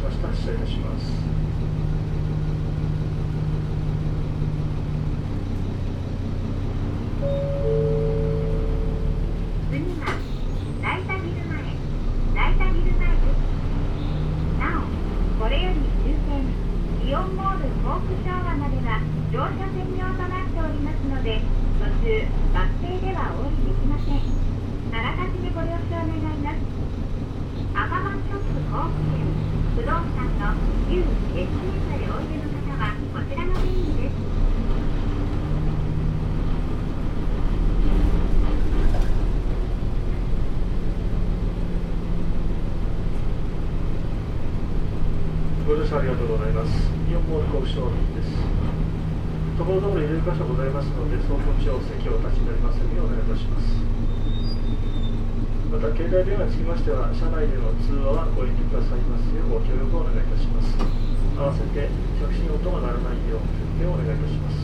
しました。失礼いたします。 次はライタビル前です。なお、これより終点イオンモールホーク昭和までは乗車専用となっておりますので、途中バス停ではお降りできません。あらかじめご了承願います。アパマンショップ甲府店不動産の旧エスネスへおいでの方はこちらの便利です。 ご乗車ありがとうございます。イオンモール甲府商品です。ところどころ入れる箇所ございますので、走行中お席をお立ちになりますようにお願いいたします。また、携帯電話につきましては、車内での通話はご遠慮くださいますようご協力をお願いいたします。合わせて着信音が鳴らないよう設定をお願いいたします。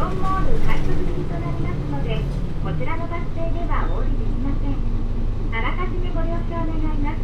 オンモール快速済みとなりますので、こちらのバス停ではお降りできません。あらかじめご了承願います。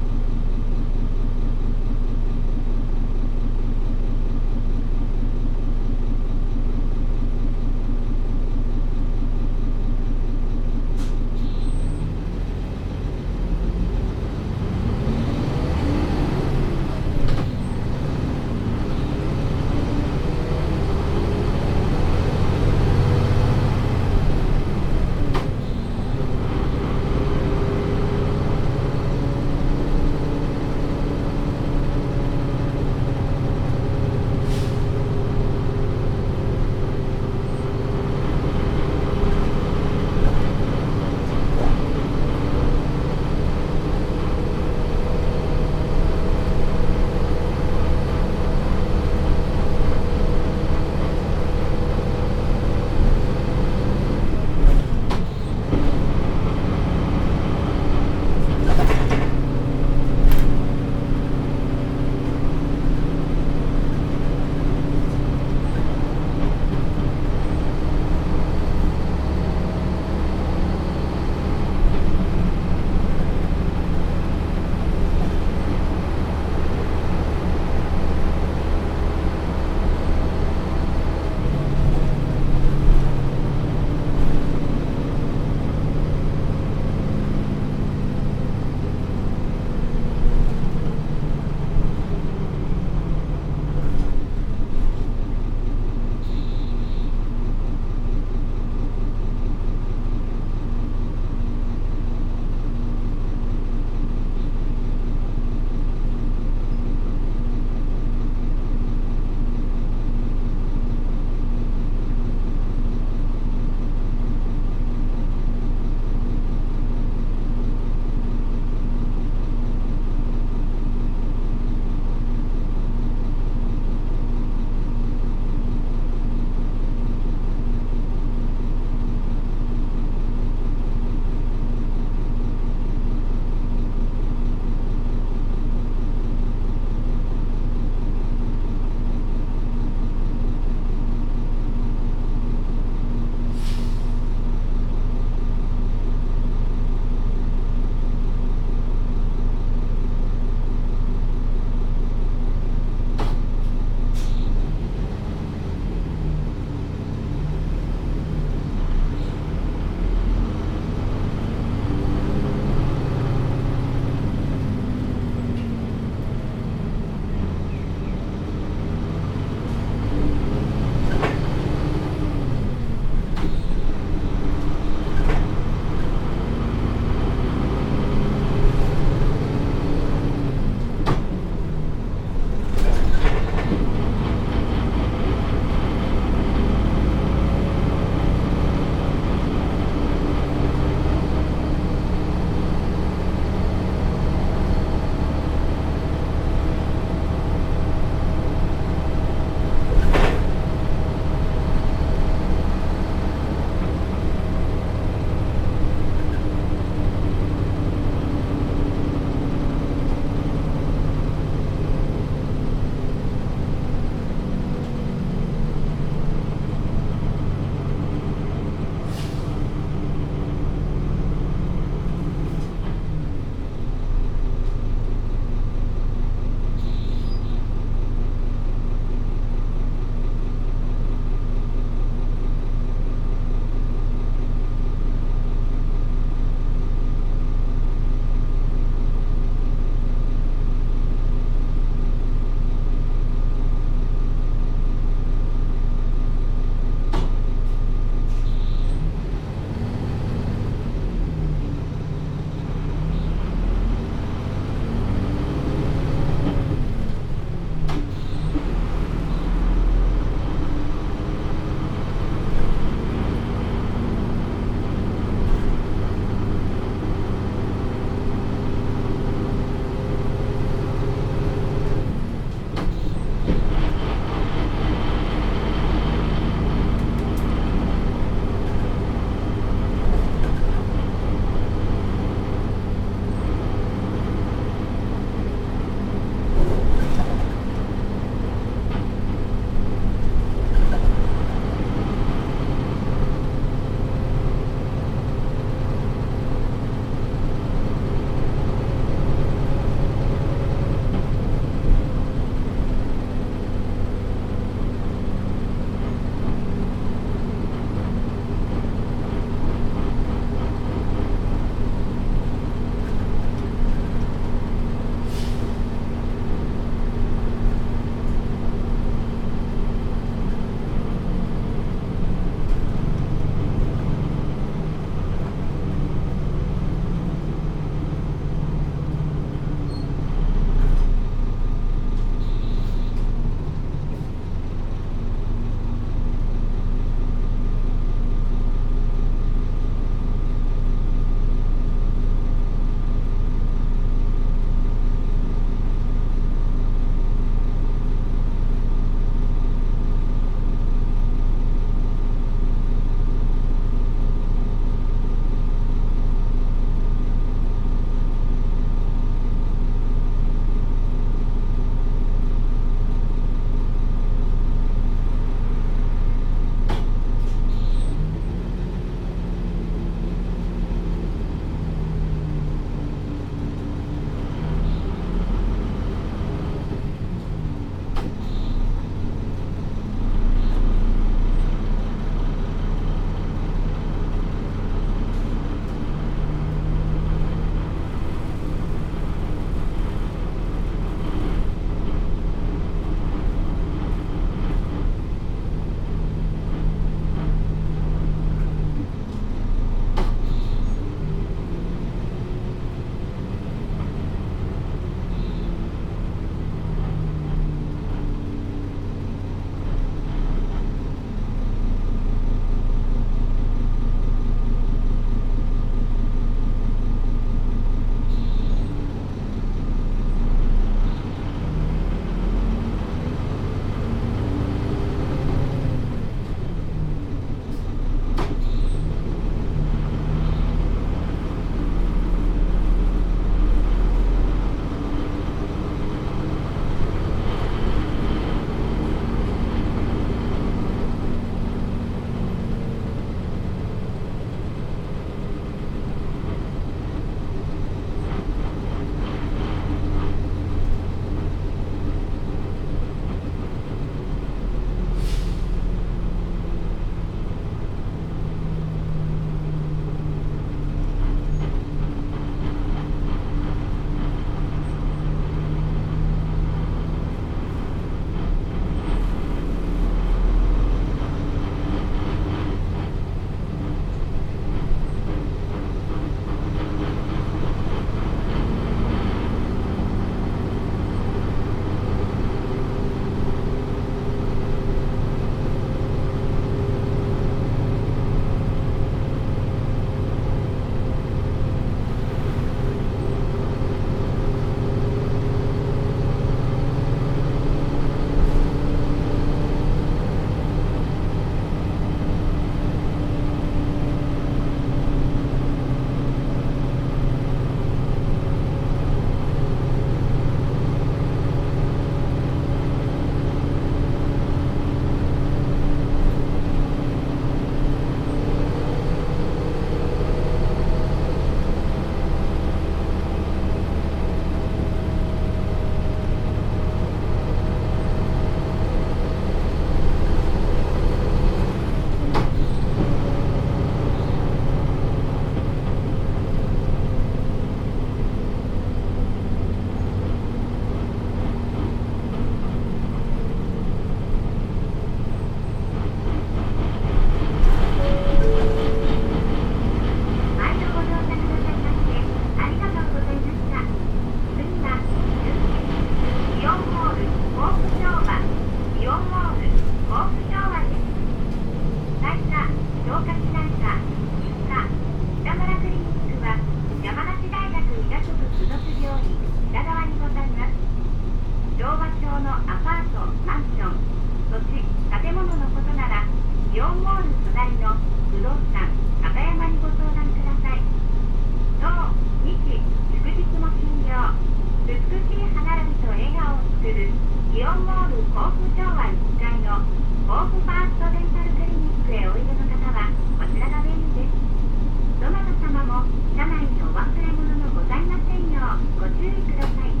1階のホープファーストデンタルクリニックへおいでの方はこちらが便利です。どなた様も車内にお忘れ物のございませんようご注意ください。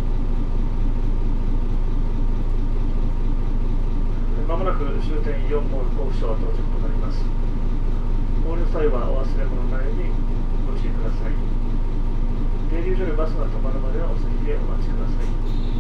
まもなく終点イオンモール甲府町到着となります。お降りの際はお忘れ物ないようにご注意ください。停留所でバスが止まるまではお席でお待ちください。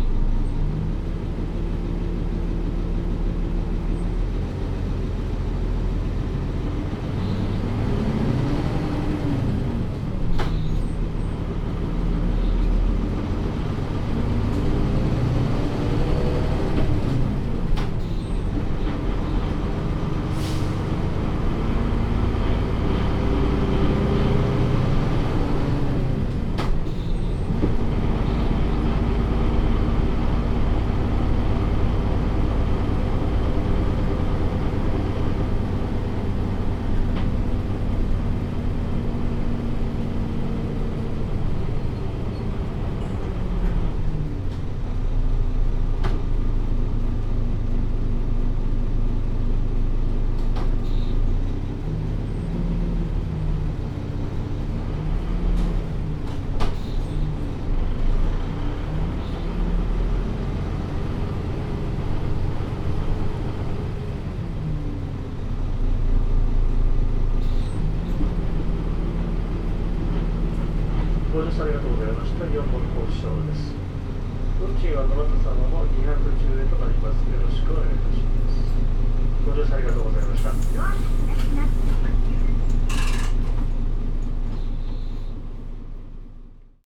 ご乗車ありがとうございました。イオンモール甲府町です。運賃はどなた様も210円となります。よろしくお願いいたします。ご乗車ありがとうございました。 ドアが開きます。